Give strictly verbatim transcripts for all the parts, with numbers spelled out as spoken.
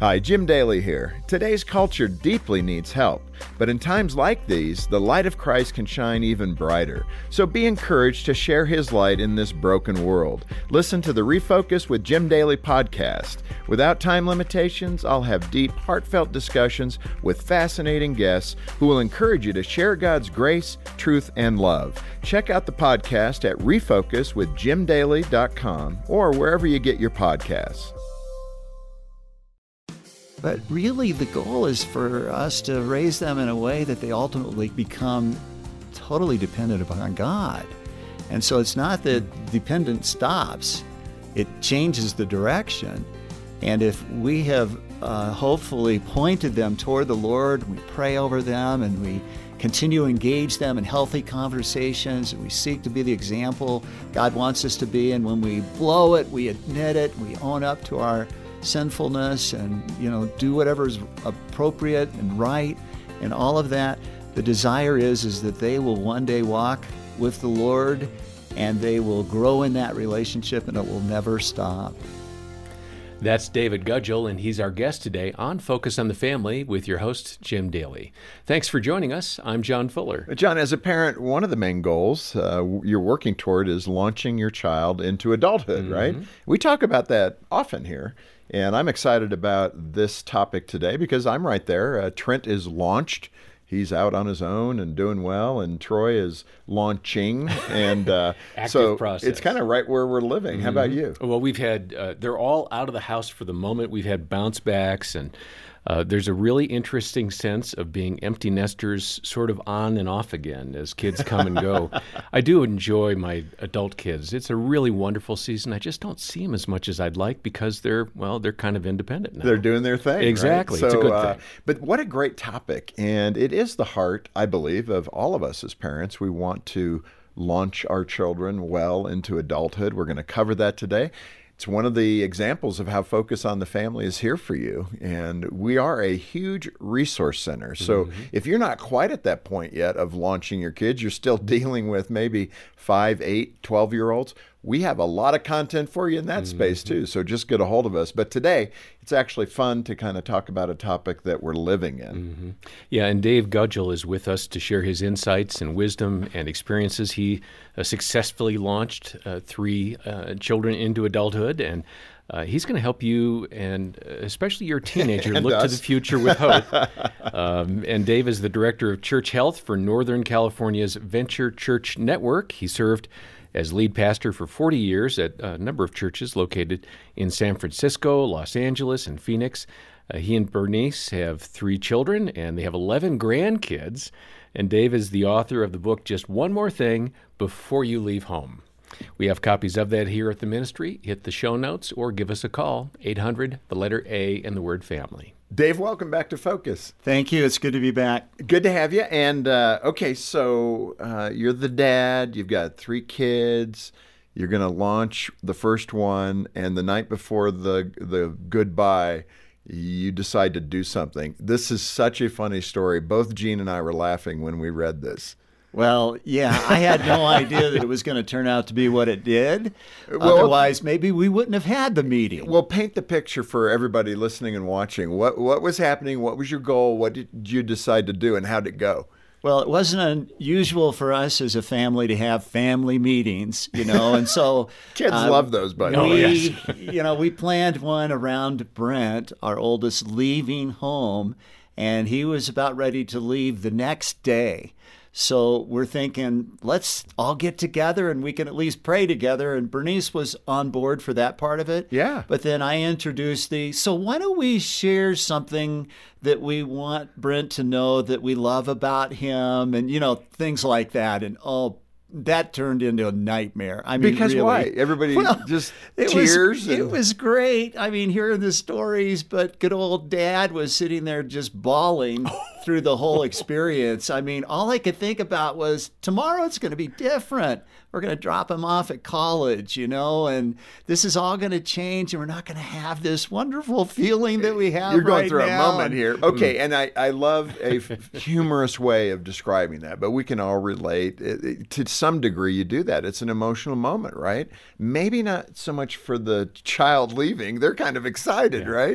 Hi, Jim Daly here. Today's culture deeply needs help, but in times like these, the light of Christ can shine even brighter. So be encouraged to share His light in this broken world. Listen to the Refocus with Jim Daly podcast. Without time limitations, I'll have deep, heartfelt discussions with fascinating guests who will encourage you to share God's grace, truth, and love. Check out the podcast at refocus with jim daly dot com or wherever you get your podcasts. But really, the goal is for us to raise them in a way that they ultimately become totally dependent upon God. And so it's not that dependence stops, it changes the direction. And if we have uh, hopefully pointed them toward the Lord, we pray over them and we continue to engage them in healthy conversations, and we seek to be the example God wants us to be. And when we blow it, we admit it, we own up to our sinfulness and, you know, do whatever is appropriate and right and all of that. The desire is, is that they will one day walk with the Lord and they will grow in that relationship and it will never stop. That's David Gudgel, and he's our guest today on Focus on the Family with your host, Jim Daly. Thanks for joining us. I'm John Fuller. John, as a parent, one of the main goals uh, you're working toward is launching your child into adulthood, mm-hmm. right? We talk about that often here, and I'm excited about this topic today because I'm right there. Uh, Trent is launched. He's out on his own and doing well, and Troy is launching, and uh, Active so process. It's kind of right where we're living. Mm-hmm. How about you? Well, we've had, uh, they're all out of the house for the moment. We've had bounce backs, and uh, there's a really interesting sense of being empty nesters sort of on and off again as kids come and go. I do enjoy my adult kids. It's a really wonderful season. I just don't see them as much as I'd like because they're, well, they're kind of independent now. They're doing their thing. Exactly. Right? It's so, a good uh, thing. But what a great topic. And it is the heart, I believe, of all of us as parents. We want to launch our children well into adulthood. We're going to cover that today. It's one of the examples of how Focus on the Family is here for you. And we are a huge resource center. So mm-hmm. if you're not quite at that point yet of launching your kids, you're still dealing with maybe five, eight, twelve-year-olds, we have a lot of content for you in that mm-hmm. space too. So just get a hold of us. But today, it's actually fun to kind of talk about a topic that we're living in. Mm-hmm. Yeah, and Dave Gudgel is with us to share his insights and wisdom and experiences. He uh, successfully launched uh, three uh, children into adulthood, and uh, he's going to help you, and especially your teenager, look us. to the future with hope. um, and Dave is the director of church health for Northern California's Venture Church Network. He served as lead pastor for forty years at a number of churches located in San Francisco, Los Angeles, and Phoenix. Uh, he and Bernice have three children, and they have eleven grandkids. And Dave is the author of the book, Just One More Thing Before You Leave Home. We have copies of that here at the ministry. Hit the show notes or give us a call, eight hundred, the letter A, and the word family. Dave, welcome back to Focus. Thank you. It's good to be back. Good to have you. And, uh, okay, so uh, you're the dad. You've got three kids. You're going to launch the first one. And the night before the the goodbye, you decide to do something. This is such a funny story. Both Jean and I were laughing when we read this. Well, yeah, I had no idea that it was going to turn out to be what it did. Well, otherwise, maybe we wouldn't have had the meeting. Well, paint the picture for everybody listening and watching. What what was happening? What was your goal? What did you decide to do, and how did it go? Well, it wasn't unusual for us as a family to have family meetings, you know, and so kids uh, love those, buddy. We, oh, yes. you know, we planned one around Brent, our oldest, leaving home, and he was about ready to leave the next day. So we're thinking, let's all get together and we can at least pray together. And Bernice was on board for that part of it. Yeah. But then I introduced the, so why don't we share something that we want Brent to know that we love about him and, you know, things like that. And oh, that turned into a nightmare. I mean, because really. why? Everybody well, just it tears. Was, and... It was great. I mean, hearing the stories, but good old Dad was sitting there just bawling through the whole experience. I mean, all I could think about was tomorrow it's going to be different. We're going to drop him off at college, you know, and this is all going to change, and we're not going to have this wonderful feeling that we have. You're going right through now. a moment here. Okay, and I, I love a humorous way of describing that, but we can all relate. It, it, to some degree, you do that. It's an emotional moment, right? Maybe not so much for the child leaving. They're kind of excited, yeah. right?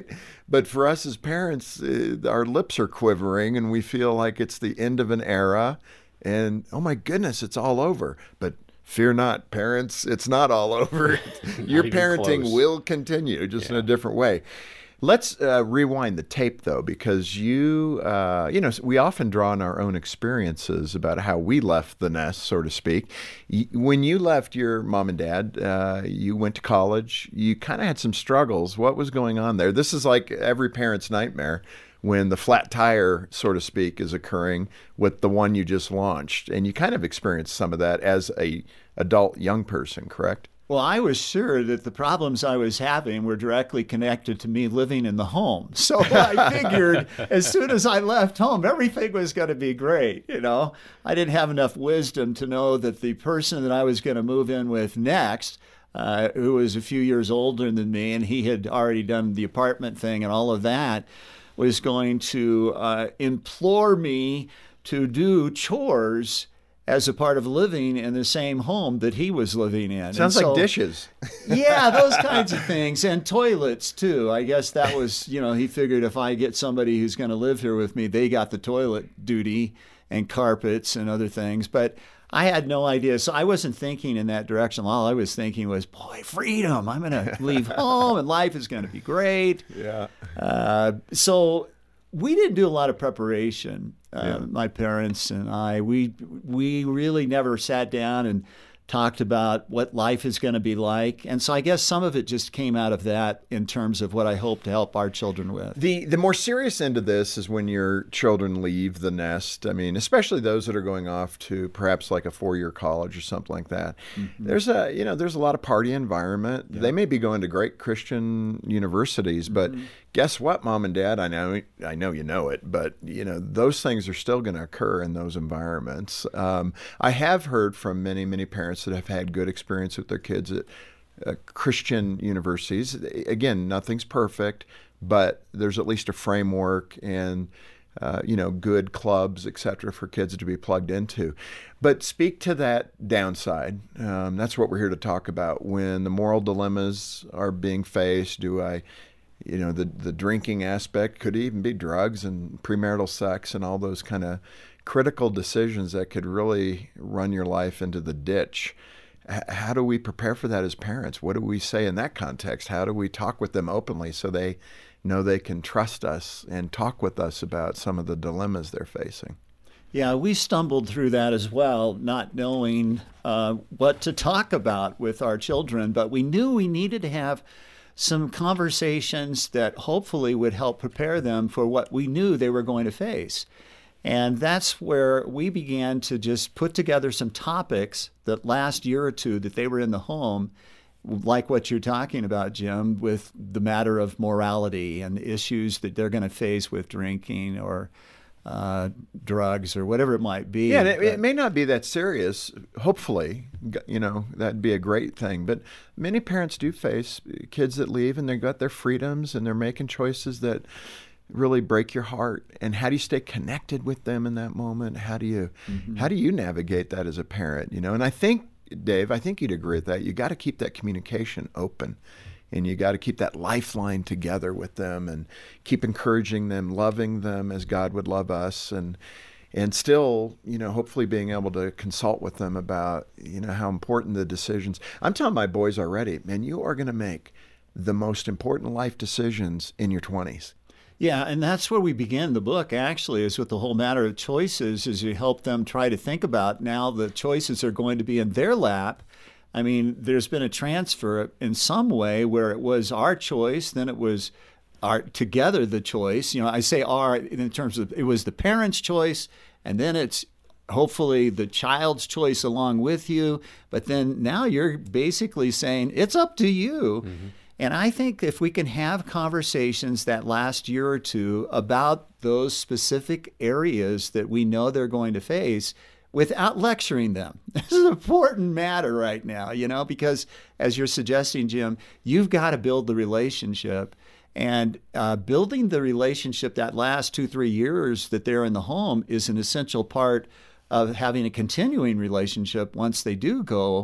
But for us as parents, uh, our lips are quivering and we feel like it's the end of an era and, oh my goodness, it's all over. But fear not, parents, it's not all over. Your parenting close. will continue, just Yeah. in a different way. Let's uh, rewind the tape, though, because you, uh, you know, we often draw on our own experiences about how we left the nest, so to speak. Y- When you left your mom and dad, uh, you went to college, you kind of had some struggles. What was going on there? This is like every parent's nightmare when the flat tire, so to speak, is occurring with the one you just launched. And you kind of experienced some of that as a adult young person, correct? Well, I was sure that the problems I was having were directly connected to me living in the home. So I figured as soon as I left home, everything was going to be great. You know, I didn't have enough wisdom to know that the person that I was going to move in with next, uh, who was a few years older than me, and he had already done the apartment thing and all of that, was going to uh, implore me to do chores as a part of living in the same home that he was living in. Sounds And like so- dishes. Yeah, those kinds of things. And toilets, too. I guess that was, you know, he figured if I get somebody who's going to live here with me, they got the toilet duty and carpets and other things. But I had no idea. So I wasn't thinking in that direction. All I was thinking was, boy, freedom. I'm going to leave home and life is going to be great. Yeah. Uh, so we didn't do a lot of preparation. Uh, Yeah. My parents and I, we we really never sat down and talked about what life is going to be like. And so I guess some of it just came out of that in terms of what I hope to help our children with. The the more serious end of this is when your children leave the nest. I mean, especially those that are going off to perhaps like a four-year college or something like that. Mm-hmm. There's a you know there's a lot of party environment. Yeah. They may be going to great Christian universities, but mm-hmm. guess what, Mom and Dad? I know I know you know it, but you know those things are still going to occur in those environments. Um, I have heard from many many parents that have had good experience with their kids at uh, Christian universities. Again, nothing's perfect, but there's at least a framework and uh, you know good clubs, et cetera, for kids to be plugged into. But speak to that downside. Um, that's what we're here to talk about. When the moral dilemmas are being faced, do I, you know, the the drinking aspect, could even be drugs and premarital sex and all those kind of critical decisions that could really run your life into the ditch. H- how do we prepare for that as parents? What do we say in that context? How do we talk with them openly so they know they can trust us and talk with us about some of the dilemmas they're facing? Yeah, we stumbled through that as well, not knowing uh, what to talk about with our children, but we knew we needed to have some conversations that hopefully would help prepare them for what we knew they were going to face. And that's where we began to just put together some topics that last year or two that they were in the home, like what you're talking about, Jim, with the matter of morality and issues that they're going to face with drinking or uh, drugs or whatever it might be. Yeah, it, it may not be that serious. Hopefully, you know, that'd be a great thing. But many parents do face kids that leave and they've got their freedoms and they're making choices that really break your heart. And how do you stay connected with them in that moment? How do you mm-hmm. how do you navigate that as a parent? You know, and I think, Dave, I think you'd agree with that. You got to keep that communication open. And you got to keep that lifeline together with them and keep encouraging them, loving them as God would love us, and and still, you know, hopefully being able to consult with them about, you know, how important the decisions. I'm telling my boys already, man, you are going to make the most important life decisions in your twenties. Yeah, and that's where we begin the book, actually, is with the whole matter of choices, as you help them try to think about now the choices are going to be in their lap. I mean, there's been a transfer in some way where it was our choice, then it was our together the choice. You know, I say our in terms of it was the parents' choice, and then it's hopefully the child's choice along with you. But then now you're basically saying it's up to you. Mm-hmm. And I think if we can have conversations that last year or two about those specific areas that we know they're going to face without lecturing them. This is an important matter right now, you know, because as you're suggesting, Jim, you've got to build the relationship. And uh, building the relationship that last two, three years that they're in the home is an essential part of having a continuing relationship once they do go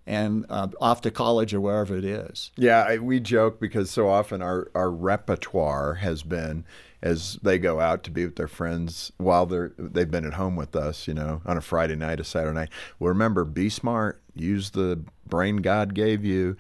and uh, off to college or wherever it is. Yeah, I, we joke because so often our, our repertoire has been as they go out to be with their friends while they're they've been at home with us, you know, on a Friday night, a Saturday night. Well, remember, be smart, use the brain God gave you.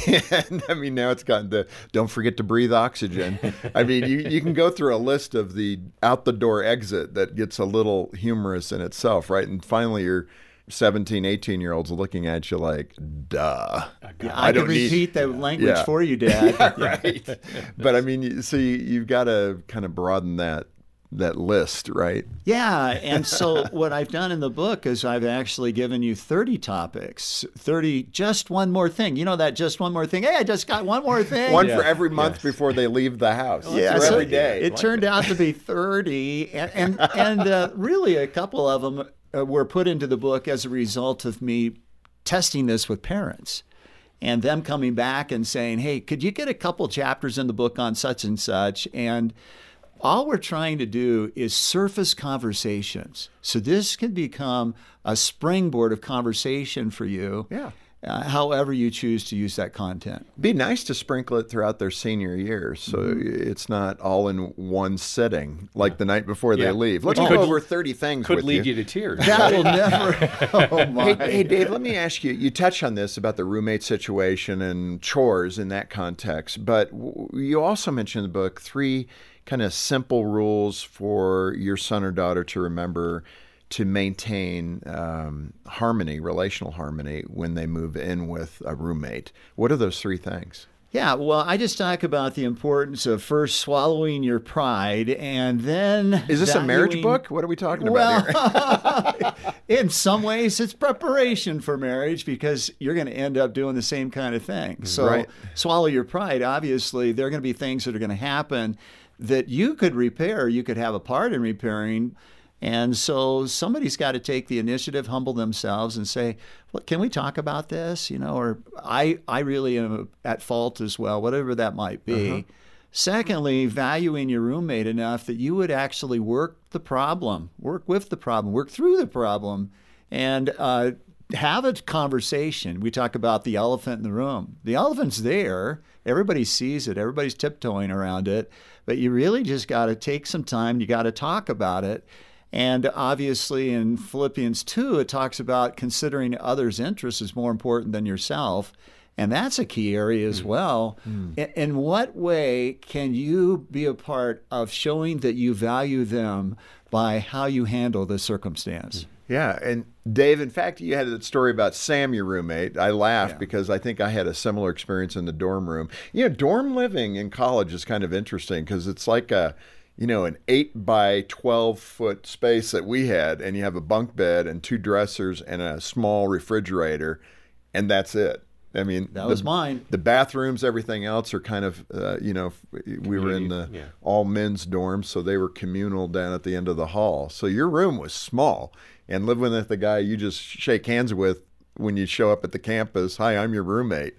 And I mean, now it's gotten to don't forget to breathe oxygen. I mean, you, you can go through a list of the out the door exit that gets a little humorous in itself, right? And finally, you're seventeen, eighteen year olds looking at you like, duh. Yeah, I, I can repeat need... the language yeah. for you, Dad. Yeah, right. But I mean, so you, you've got to kind of broaden that that list, right? Yeah. And so what I've done in the book is I've actually given you thirty topics, thirty, just one more thing. You know that just one more thing? Hey, I just got one more thing. One yeah. for every month yes. before they leave the house. Yeah. For so every day. It like turned it. out to be thirty. And, and, and uh, really a couple of them uh, were put into the book as a result of me testing this with parents. And them coming back and saying, hey, could you get a couple chapters in the book on such and such? And all we're trying to do is surface conversations. So this can become a springboard of conversation for you. Yeah. Uh, however you choose to use that content. Be nice to sprinkle it throughout their senior years so mm-hmm. it's not all in one sitting, like yeah. the night before yeah. they leave. Let's go over thirty things could with lead you. you to tears. That will never. Oh, my. Hey, hey, Dave, let me ask you, you touched on this about the roommate situation and chores in that context, but you also mentioned in the book three kind of simple rules for your son or daughter to remember to maintain um, harmony, relational harmony, when they move in with a roommate. What are those three things? Yeah, well, I just talk about the importance of first swallowing your pride and then... Is this valuing... a marriage book? What are we talking well, about here? In some ways, it's preparation for marriage because you're going to end up doing the same kind of thing. So right. swallow your pride. Obviously, there are going to be things that are going to happen that you could repair, you could have a part in repairing. And so somebody's got to take the initiative, humble themselves, and say, well, can we talk about this? You know, or I, I really am at fault as well, whatever that might be. Uh-huh. Secondly, valuing your roommate enough that you would actually work the problem, work with the problem, work through the problem, and uh, have a conversation. We talk about the elephant in the room. The elephant's there. Everybody sees it. Everybody's tiptoeing around it. But you really just got to take some time. You got to talk about it. And obviously in Philippians two, it talks about considering others' interests is more important than yourself. And that's a key area as well. Mm. In, in what way can you be a part of showing that you value them by how you handle the circumstance? Yeah. And Dave, in fact, you had a story about Sam, your roommate. I laughed yeah. because I think I had a similar experience in the dorm room. You know, dorm living in college is kind of interesting because it's like a, you know, an eight by twelve foot space that we had, and you have a bunk bed and two dressers and a small refrigerator, and that's it. I mean, that the, was mine. The bathrooms, everything else are kind of, uh, you know, we were in the yeah. all men's dorms, so they were communal down at the end of the hall. So your room was small, and living with the guy you just shake hands with when you show up at the campus, hi, I'm your roommate.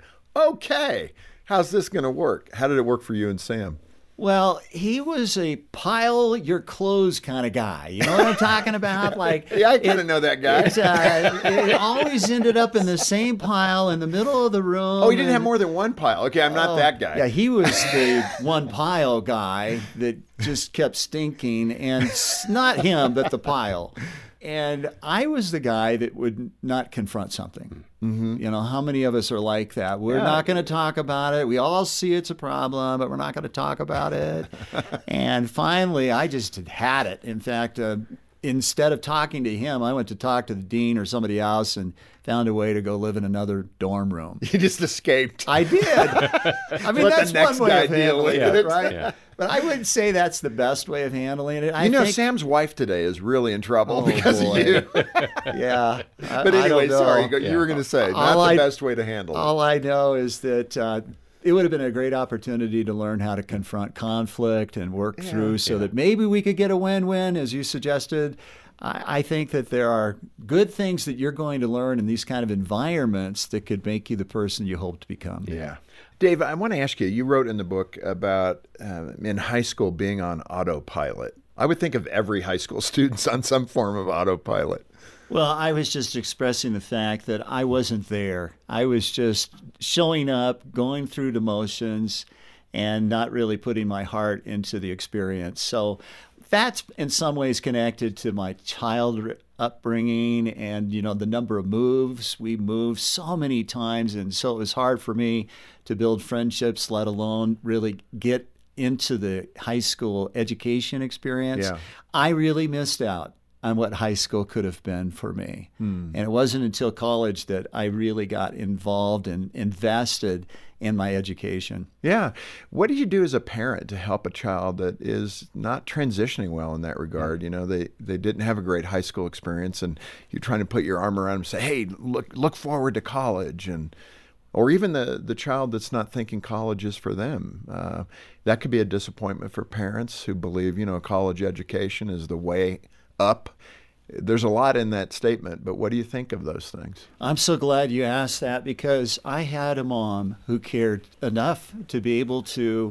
Okay, how's this going to work? How did it work for you and Sam? Well, he was a pile your clothes kind of guy. You know what I'm talking about? Like, yeah, I kind of know that guy. It, uh, it always ended up in the same pile in the middle of the room. Oh, he didn't and, have more than one pile. Okay, I'm not oh, that guy. Yeah, he was the one pile guy that just kept stinking, and not him, but the pile. And I was the guy that would not confront something. Mm-hmm. You know, how many of us are like that? We're yeah. not going to talk about it. We all see it's a problem, but we're not going to talk about it. And finally, I just had had it. In fact, uh, instead of talking to him, I went to talk to the dean or somebody else and found a way to go live in another dorm room. You just escaped. I did. I mean, Let that's the next one way guy of handling deal with it, it, right? Yeah. But I wouldn't say that's the best way of handling it. I you know, think... Sam's wife today is really in trouble oh, because boy. of you. Yeah. But anyway, sorry, you yeah. were going to say, all not I, the best way to handle it. All I know is that uh, it would have been a great opportunity to learn how to confront conflict and work yeah, through so yeah. that maybe we could get a win-win, as you suggested. I, I think that there are good things that you're going to learn in these kind of environments that could make you the person you hope to become. Yeah. Dave, I want to ask you, you wrote in the book about uh, in high school being on autopilot. I would think of every high school student on some form of autopilot. Well, I was just expressing the fact that I wasn't there. I was just showing up, going through the motions, and not really putting my heart into the experience. So that's in some ways connected to my child upbringing and, you know, the number of moves. We moved so many times, and so it was hard for me to build friendships, let alone really get into the high school education experience. Yeah. I really missed out on what high school could have been for me. Hmm. And it wasn't until college that I really got involved and invested in my education. Yeah. What did you do as a parent to help a child that is not transitioning well in that regard? You know, they, they didn't have a great high school experience, and you're trying to put your arm around them and say, hey, look look forward to college. And or even the, the child that's not thinking college is for them. Uh, that could be a disappointment for parents who believe, you know, college education is the way up. There's a lot in that statement, but what do you think of those things? I'm so glad you asked that, because I had a mom who cared enough to be able to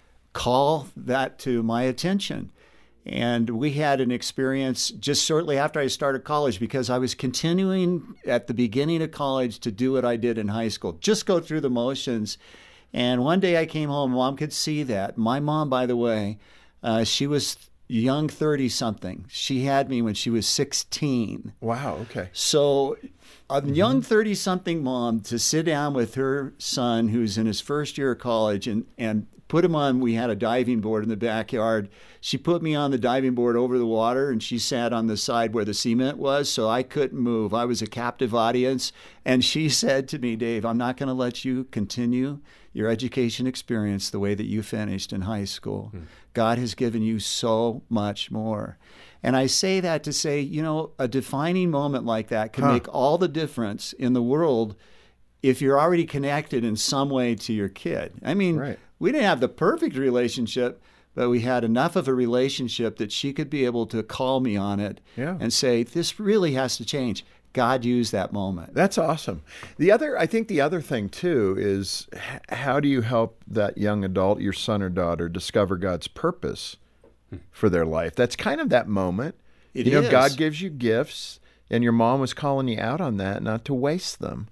call that to my attention. And we had an experience just shortly after I started college, because I was continuing at the beginning of college to do what I did in high school, just go through the motions. And one day I came home, Mom could see that. My mom, by the way, uh, she was young thirty-something. She had me when she was sixteen. Wow, okay. So a mm-hmm. young thirty-something mom to sit down with her son who's in his first year of college and, and put him on, we had a diving board in the backyard. She put me on the diving board over the water, and she sat on the side where the cement was, so I couldn't move. I was a captive audience. And she said to me, Dave, I'm not going to let you continue your education experience the way that you finished in high school. Hmm. God has given you so much more. And I say that to say, you know, a defining moment like that can huh. make all the difference in the world if you're already connected in some way to your kid. I mean, right. we didn't have the perfect relationship, but we had enough of a relationship that she could be able to call me on it yeah. and say, this really has to change. God used that moment. That's awesome. The other, I think the other thing too is, how do you help that young adult, your son or daughter, discover God's purpose for their life? That's kind of that moment. It you is. know, God gives you gifts, and your mom was calling you out on that, not to waste them.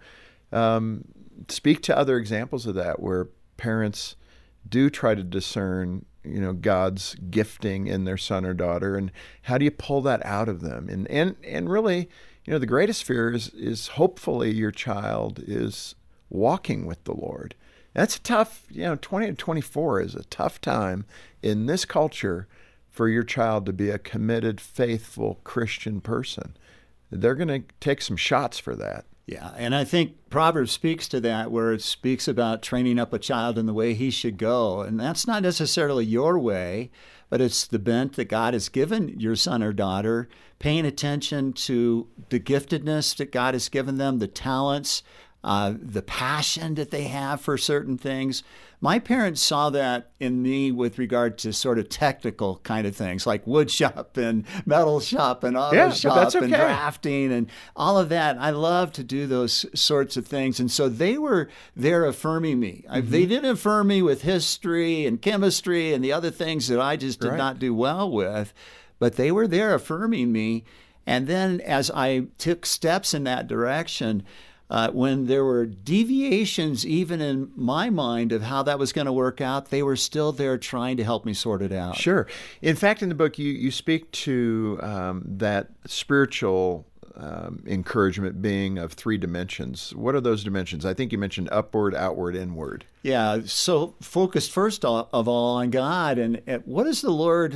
Um, speak to other examples of that where parents do try to discern, you know, God's gifting in their son or daughter, and how do you pull that out of them? And and and really, you know, the greatest fear is is hopefully your child is walking with the Lord. That's tough. You know, twenty to twenty-four is a tough time in this culture for your child to be a committed, faithful Christian person. They're going to take some shots for that. Yeah, and I think Proverbs speaks to that, where it speaks about training up a child in the way he should go. And that's not necessarily your way, but it's the bent that God has given your son or daughter, paying attention to the giftedness that God has given them, the talents, uh, the passion that they have for certain things. My parents saw that in me with regard to sort of technical kind of things, like wood shop and metal shop and auto yeah, shop that's okay. and drafting and all of that. I love to do those sorts of things. And so they were there affirming me. Mm-hmm. I, they didn't affirm me with history and chemistry and the other things that I just did right. not do well with, but they were there affirming me. And then as I took steps in that direction, Uh, when there were deviations even in my mind of how that was going to work out, they were still there trying to help me sort it out. Sure. In fact, in the book, you, you speak to um, that spiritual um, encouragement being of three dimensions. What are those dimensions? I think you mentioned upward, outward, inward. Yeah, so focused first of all on God, and, and what is the Lord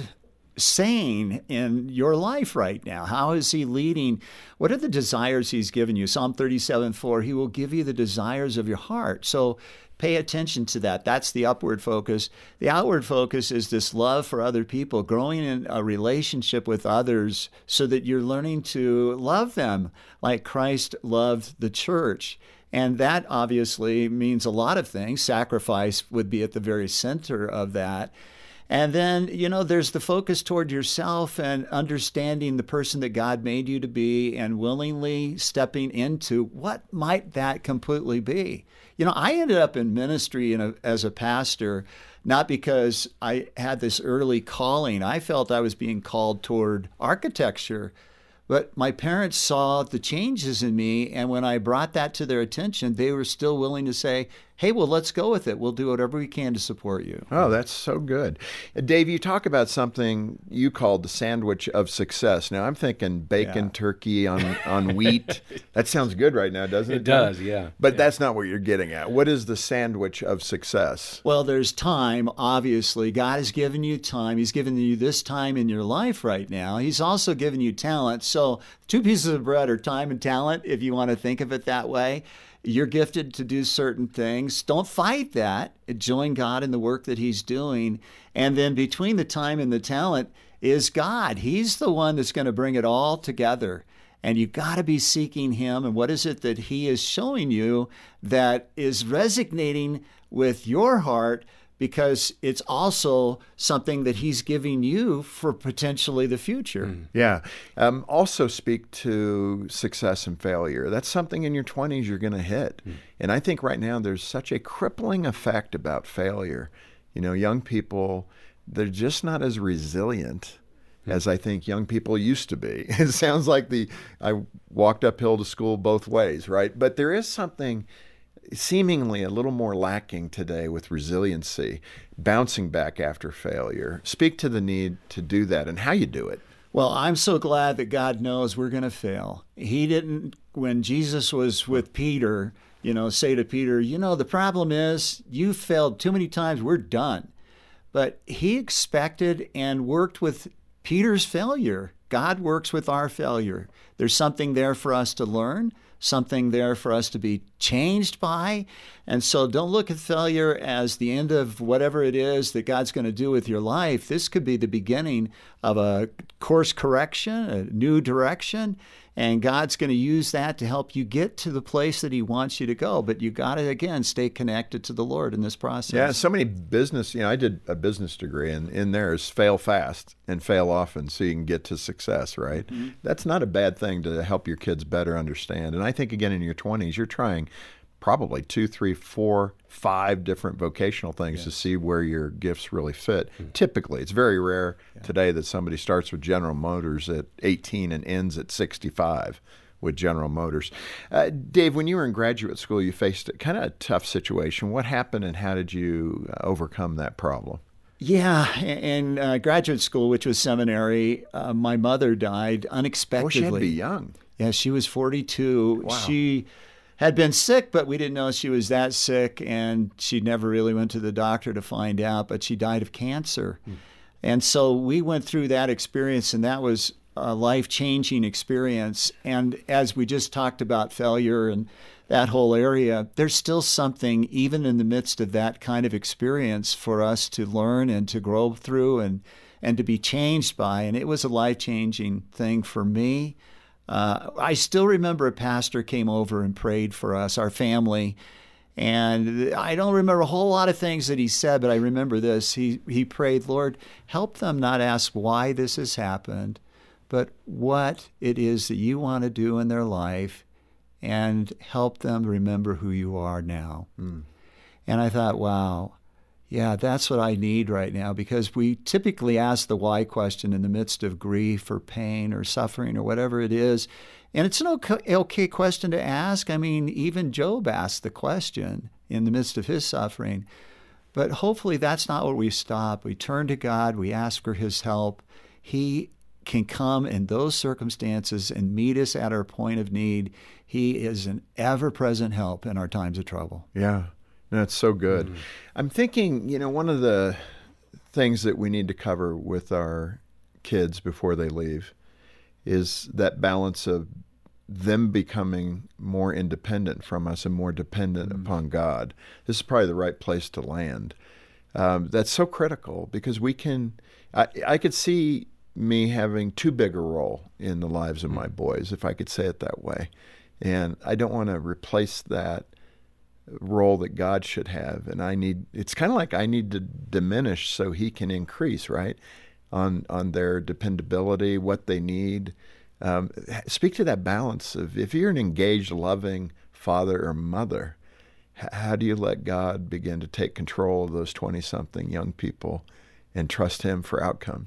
saying in your life right now? How is he leading? What are the desires he's given you? Psalm thirty-seven four, he will give you the desires of your heart. So pay attention to that. That's the upward focus. The outward focus is this love for other people, growing in a relationship with others so that you're learning to love them like Christ loved the church. And that obviously means a lot of things. Sacrifice would be at the very center of that. And then, you know, there's the focus toward yourself and understanding the person that God made you to be and willingly stepping into what might that completely be. You know, I ended up in ministry in a, as a pastor, not because I had this early calling. I felt I was being called toward architecture. But my parents saw the changes in me, and when I brought that to their attention, they were still willing to say, hey, well, let's go with it. We'll do whatever we can to support you. Oh, that's so good. Uh, Dave, you talk about something you called the sandwich of success. Now, I'm thinking bacon, Yeah. turkey on, on wheat. That sounds good right now, doesn't it? It does, yeah. But Yeah. that's not what you're getting at. What is the sandwich of success? Well, there's time, obviously. God has given you time. He's given you this time in your life right now. He's also given you talent. So two pieces of bread are time and talent, if you want to think of it that way. You're gifted to do certain things. Don't fight that. Join God in the work that he's doing. And then between the time and the talent is God. He's the one that's going to bring it all together. And you've got to be seeking him. And what is it that he is showing you that is resonating with your heart? Because it's also something that he's giving you for potentially the future. Mm. Yeah. Um, also speak to success and failure. That's something in your twenties you're going to hit. Mm. And I think right now there's such a crippling effect about failure. You know, young people, they're just not as resilient mm. as I think young people used to be. It sounds like the I walked uphill to school both ways, right? But there is something seemingly a little more lacking today with resiliency, bouncing back after failure. Speak to the need to do that and how you do it. Well, I'm so glad that God knows we're going to fail. He didn't, when Jesus was with Peter, you know, say to Peter, you know, the problem is you failed too many times, we're done. But he expected and worked with Peter's failure. God works with our failure. There's something there for us to learn, something there for us to be changed by. And so don't look at failure as the end of whatever it is that God's going to do with your life. This could be the beginning of a course correction, a new direction. And God's going to use that to help you get to the place that he wants you to go. But you got to, again, stay connected to the Lord in this process. Yeah, so many business, you know, I did a business degree, and in there is fail fast and fail often so you can get to success, right? Mm-hmm. That's not a bad thing to help your kids better understand. And I think, again, in your twenties, you're trying probably two, three, four, five different vocational things yes. to see where your gifts really fit. Mm-hmm. Typically, it's very rare yeah. today that somebody starts with General Motors at eighteen and ends at sixty-five with General Motors. Uh, Dave, when you were in graduate school, you faced a kind of a tough situation. What happened and how did you overcome that problem? Yeah, in uh, graduate school, which was seminary, uh, my mother died unexpectedly. Oh, she had to be young. Yeah, she was forty-two. Wow. She had been sick, but we didn't know she was that sick, and she never really went to the doctor to find out, but she died of cancer. Hmm. And so we went through that experience, and that was a life-changing experience. And as we just talked about failure and that whole area, there's still something, even in the midst of that kind of experience, for us to learn and to grow through and, and to be changed by. And it was a life-changing thing for me. Uh, I still remember a pastor came over and prayed for us, our family, and I don't remember a whole lot of things that he said, but I remember this. He he prayed, Lord, help them not ask why this has happened, but what it is that you want to do in their life, and help them remember who you are now. Mm. And I thought, wow, yeah, that's what I need right now, because we typically ask the why question in the midst of grief or pain or suffering or whatever it is. And it's an okay, okay question to ask. I mean, even Job asked the question in the midst of his suffering. But hopefully that's not where we stop. We turn to God. We ask for his help. He can come in those circumstances and meet us at our point of need. He is an ever-present help in our times of trouble. Yeah. That's so good. Mm. I'm thinking, you know, one of the things that we need to cover with our kids before they leave is that balance of them becoming more independent from us and more dependent mm. upon God. This is probably the right place to land. Um, that's so critical because we can, I, I could see me having too big a role in the lives of mm. my boys, if I could say it that way. And I don't want to replace that role that God should have. And I need, it's kind of like I need to diminish so he can increase, right? On on their dependability, what they need. Um, speak to that balance of if you're an engaged, loving father or mother, h- how do you let God begin to take control of those twenty-something young people and trust him for outcomes?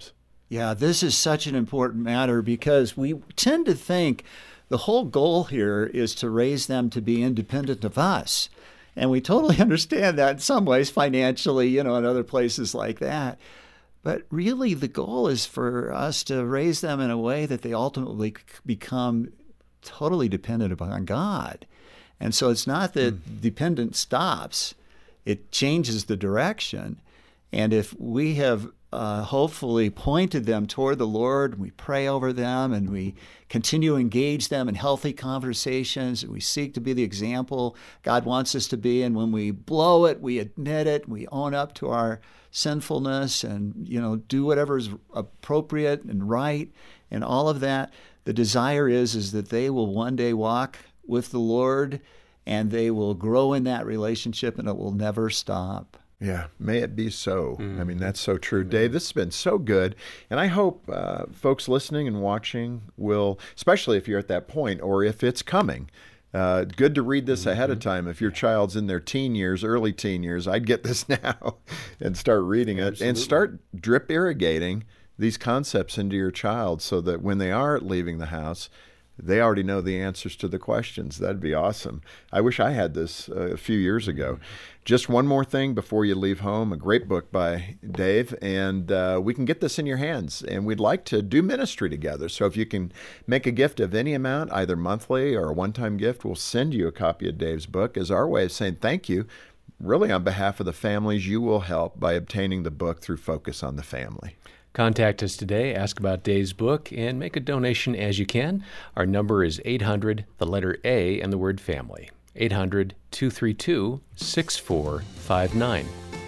Yeah, this is such an important matter because we tend to think the whole goal here is to raise them to be independent of us. And we totally understand that in some ways, financially, you know, and other places like that. But really, the goal is for us to raise them in a way that they ultimately become totally dependent upon God. And so it's not that mm. dependence stops, it changes the direction. And if we have uh, hopefully pointed them toward the Lord, we pray over them and we continue to engage them in healthy conversations, and we seek to be the example God wants us to be. And when we blow it, we admit it, we own up to our sinfulness and, you know, do whatever is appropriate and right and all of that. The desire is, is that they will one day walk with the Lord and they will grow in that relationship and it will never stop. Yeah, may it be so. Mm. I mean, that's so true. Dave, this has been so good. And I hope uh, folks listening and watching will, especially if you're at that point or if it's coming, uh, good to read this mm-hmm. ahead of time. If your child's in their teen years, early teen years, I'd get this now and start reading it. Absolutely. And start drip irrigating these concepts into your child so that when they are leaving the house, they already know the answers to the questions. That'd be awesome. I wish I had this uh, a few years ago. Just one more thing before you leave home, a great book by Dave, and uh, we can get this in your hands, and we'd like to do ministry together. So if you can make a gift of any amount, either monthly or a one-time gift, we'll send you a copy of Dave's book as our way of saying thank you, really on behalf of the families you will help by obtaining the book through Focus on the Family. Contact us today, ask about Dave's book, and make a donation as you can. Our number is eight hundred, the letter A, and the word family. eight hundred, two three two, six four five nine.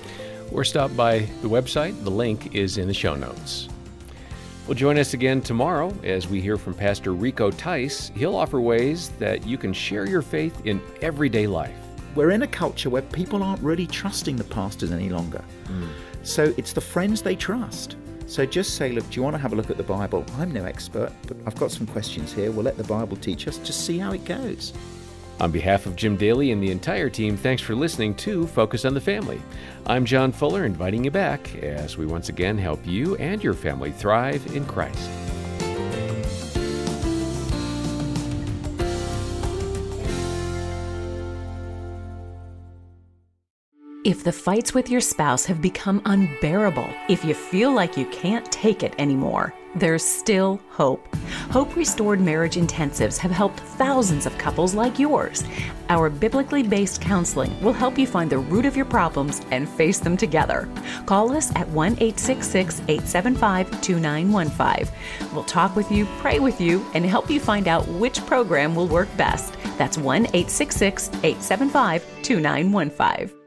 Or stop by the website. The link is in the show notes. Well, join us again tomorrow as we hear from Pastor Rico Tice. He'll offer ways that you can share your faith in everyday life. We're in a culture where people aren't really trusting the pastors any longer. Mm. So it's the friends they trust. So just say, look, do you want to have a look at the Bible? I'm no expert, but I've got some questions here. We'll let the Bible teach us. Just see how it goes. On behalf of Jim Daly and the entire team, thanks for listening to Focus on the Family. I'm John Fuller, inviting you back as we once again help you and your family thrive in Christ. If the fights with your spouse have become unbearable, if you feel like you can't take it anymore, there's still hope. Hope Restored Marriage Intensives have helped thousands of couples like yours. Our biblically based counseling will help you find the root of your problems and face them together. Call us at one eight six six, eight seven five, two nine one five. We'll talk with you, pray with you, and help you find out which program will work best. That's one eight six six, eight seven five, two nine one five.